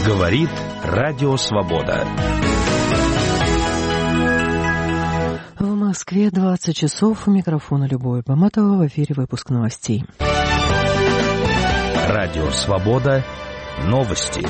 Говорит Радио Свобода. В Москве 20 часов. У микрофона Любовь Баматова. В эфире выпуск новостей. Радио Свобода. Новости.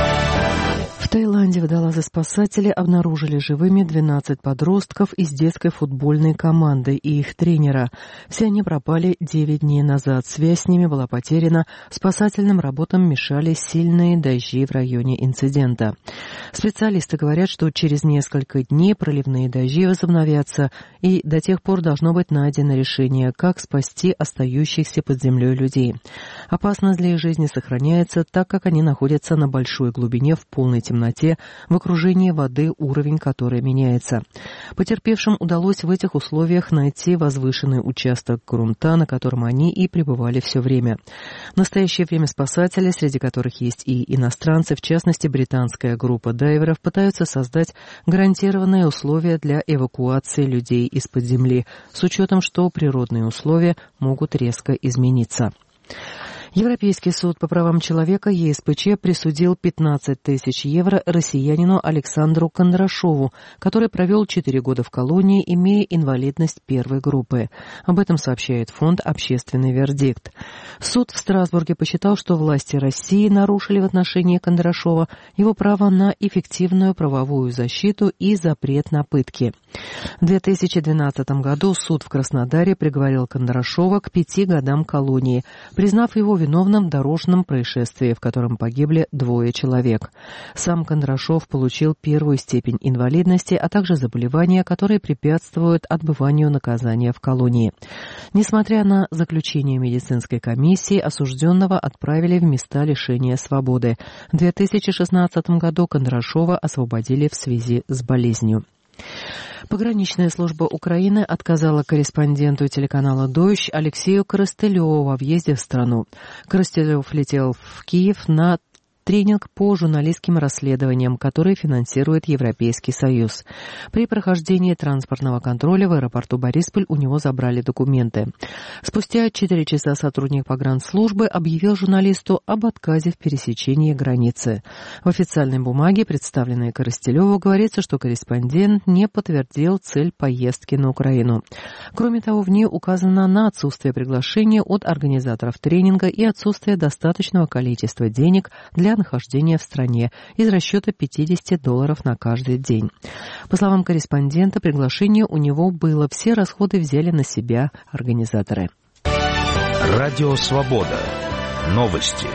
В Таиланде водолазы-спасатели обнаружили живыми 12 подростков из детской футбольной команды и их тренера. Все они пропали 9 дней назад. Связь с ними была потеряна. Спасательным работам мешали сильные дожди в районе инцидента. Специалисты говорят, что через несколько дней проливные дожди возобновятся, и до тех пор должно быть найдено решение, как спасти остающихся под землей людей. Опасность для их жизни сохраняется, так как они находятся на большой глубине в полной темноте, в окружении воды, уровень которой меняется. Потерпевшим удалось в этих условиях найти возвышенный участок грунта, на котором они и пребывали все время. В настоящее время спасатели, среди которых есть и иностранцы, в частности британская группа дайверов, пытаются создать гарантированные условия для эвакуации людей из-под земли, с учетом, что природные условия могут резко измениться. Европейский суд по правам человека ЕСПЧ присудил 15 тысяч евро россиянину Александру Кондрашову, который провел 4 года в колонии, имея инвалидность первой группы. Об этом сообщает фонд «Общественный вердикт». Суд в Страсбурге посчитал, что власти России нарушили в отношении Кондрашова его право на эффективную правовую защиту и запрет на пытки. В 2012 году суд в Краснодаре приговорил Кондрашова к 5 годам колонии, признав его виновным в дорожном происшествии, в котором погибли 2 человек. Сам Кондрашов получил 1-ю степень инвалидности, а также заболевания, которые препятствуют отбыванию наказания в колонии. Несмотря на заключение медицинской комиссии, осужденного отправили в места лишения свободы. В 2016 году Кондрашова освободили в связи с болезнью. Пограничная служба Украины отказала корреспонденту телеканала «Дойч» Алексею Коростылеву во въезде в страну. Коростылев летел в Киев на тренинг по журналистским расследованиям, который финансирует Европейский Союз. При прохождении транспортного контроля в аэропорту Борисполь у него забрали документы. Спустя 4 часа сотрудник погранслужбы объявил журналисту об отказе в пересечении границы. В официальной бумаге, представленной Коростылеву, говорится, что корреспондент не подтвердил цель поездки на Украину. Кроме того, в ней указано на отсутствие приглашения от организаторов тренинга и отсутствие достаточного количества денег для нахождения в стране из расчета $50 на каждый день. По словам корреспондента, приглашение у него было, все расходы взяли на себя организаторы. Радио Свобода. Новости.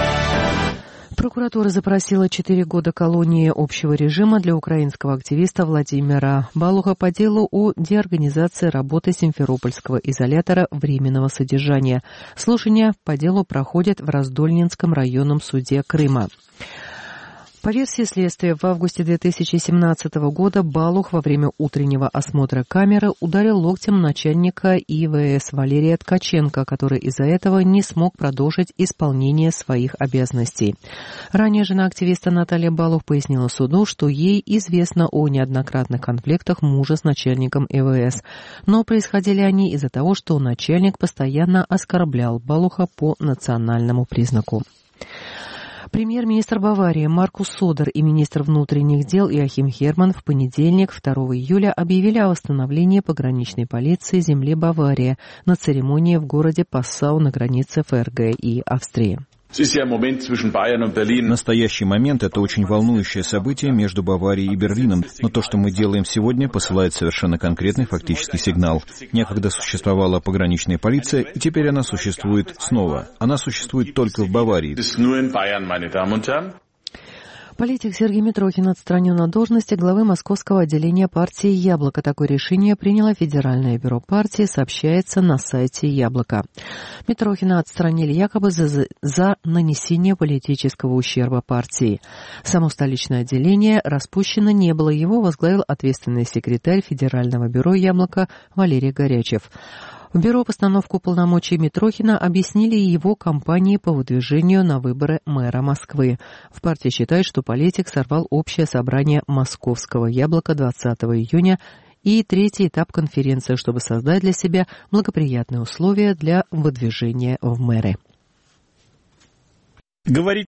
Прокуратура запросила 4 года колонии общего режима для украинского активиста Владимира Балуха по делу о деорганизации работы Симферопольского изолятора временного содержания. Слушания по делу проходят в Раздольнинском районном суде Крыма. По версии следствия, в августе 2017 года Балух во время утреннего осмотра камеры ударил локтем начальника ИВС Валерия Ткаченко, который из-за этого не смог продолжить исполнение своих обязанностей. Ранее жена активиста Наталья Балух пояснила суду, что ей известно о неоднократных конфликтах мужа с начальником ИВС, но происходили они из-за того, что начальник постоянно оскорблял Балуха по национальному признаку. Премьер-министр Баварии Маркус Содер и министр внутренних дел Иохим Херман в понедельник, 2 июля, объявили о восстановлении пограничной полиции земли Бавария на церемонии в городе Пассау на границе ФРГ и Австрии. Настоящий момент — это очень волнующее событие между Баварией и Берлином, но то, что мы делаем сегодня, посылает совершенно конкретный фактический сигнал. Некогда существовала пограничная полиция, и теперь она существует снова. Она существует только в Баварии. Политик Сергей Митрохин отстранен от должности главы московского отделения партии «Яблоко». Такое решение приняло Федеральное бюро партии, сообщается на сайте «Яблоко». Митрохина отстранили якобы за нанесение политического ущерба партии. Само столичное отделение распущено не было, его возглавил ответственный секретарь Федерального бюро «Яблоко» Валерий Горячев. В бюро постановку полномочий Митрохина объяснили его кампании по выдвижению на выборы мэра Москвы. В партии считают, что политик сорвал общее собрание московского «Яблока» 20 июня и 3-й этап конференции, чтобы создать для себя благоприятные условия для выдвижения в мэры. Говорит